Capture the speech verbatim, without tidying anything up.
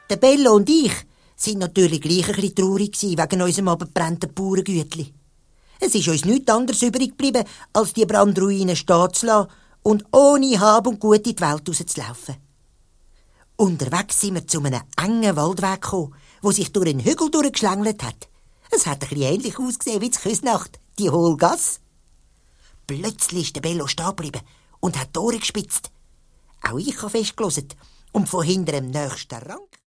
Der Bello und ich sind natürlich gleich ein bisschen traurig gewesen wegen unserem abgebrannten Bauerngütli. Es ist uns nichts anderes übrig geblieben, als die Brandruine stehen zu lassen und ohne Hab und Gut in die Welt rauszulaufen. Unterwegs sind wir zu einem engen Waldweg gekommen, der sich durch einen Hügel durchgeschlängelt hat. Es hat ein bisschen ähnlich ausgesehen wie die Küsnacht, die Hohlgasse. Plötzlich ist der Bello stehen geblieben und hat die Ohren gespitzt. Auch ich habe festgehört und von hinter dem nächsten Rang